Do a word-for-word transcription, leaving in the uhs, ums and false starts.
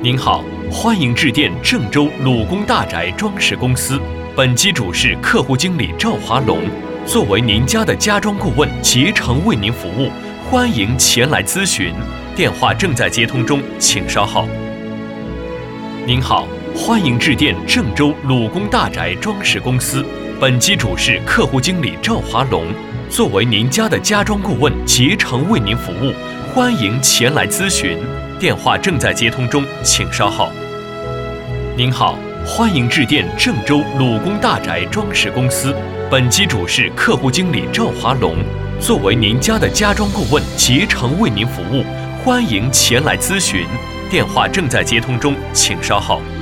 您好，欢迎致电郑州鲁公大宅装饰公司，本机主是客户经理赵华龙。作为您家的家装顾问，竭诚为您服务，欢迎前来咨询。电话正在接通中，请稍后。您好，欢迎致电郑州鲁公大宅装饰公司，本机主是客户经理赵华龙。作为您家的家装顾问，竭诚为您服务，欢迎前来咨询。电话正在接通中，请稍后。您好，欢迎致电郑州鲁公大宅装饰公司，本机主是客户经理赵华龙。作为您家的家装顾问，竭诚为您服务，欢迎前来咨询。电话正在接通中，请稍后。